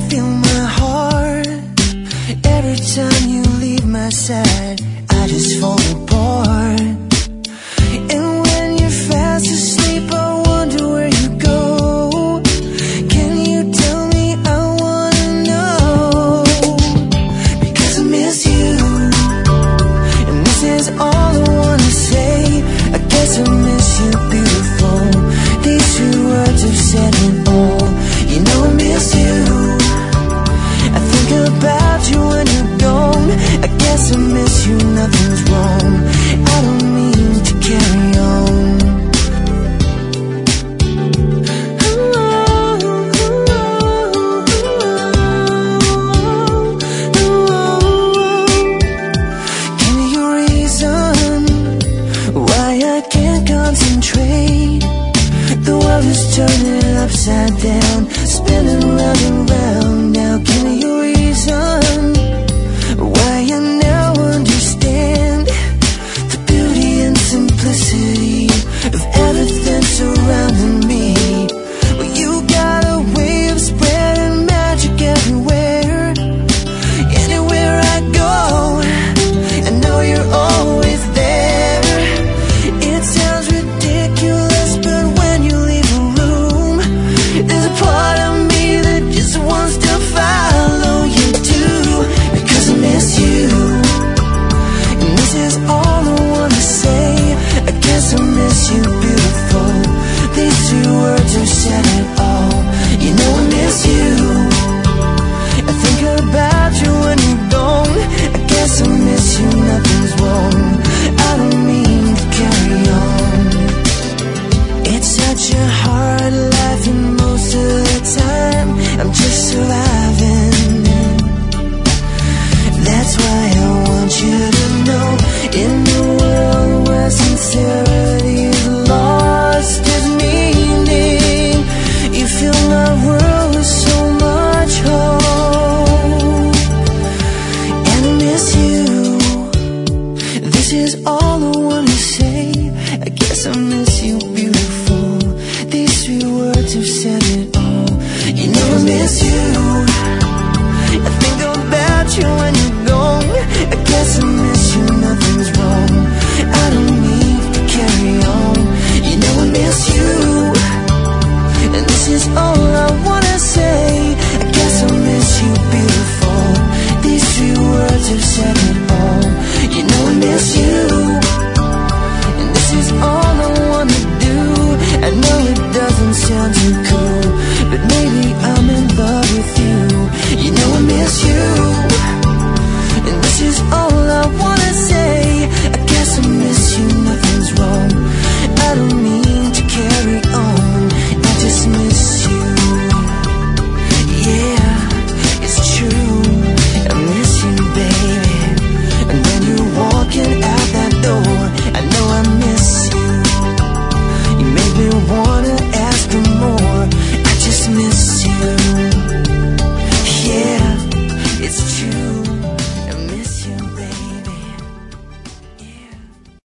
feel my heart. Every time you leave my side, I just fall apart. And when you're fast asleep, I wonder where you go. Can you tell me? I wanna know. Because I miss you, and this is all I wanna say. I guess I miss you, beautiful. These two words have said it all. You know I miss you. I think about you when you're gone. I guess I miss you, nothing's wrong. I don't mean to carry on. Give me a reason why I can't concentrate. The world is turning upside down, spinning round and round. Now give me a reason why I now understand the beauty and simplicity of everything surrounding me. Well, you got a way of spreading magic everywhere. Anywhere I go, I know you're always there. It sounds ridiculous, but when you leave a room, there's a part of me that just wants to follow you too. Because I miss you, and this is all I wanna say. I guess I miss you, beautiful. These two words have said it all. You know I miss you. I think about you when you're gone. I guess I miss you, nothing's wrong. I don't mean to carry on. It's such a hard life, and most of the time I'm just surviving.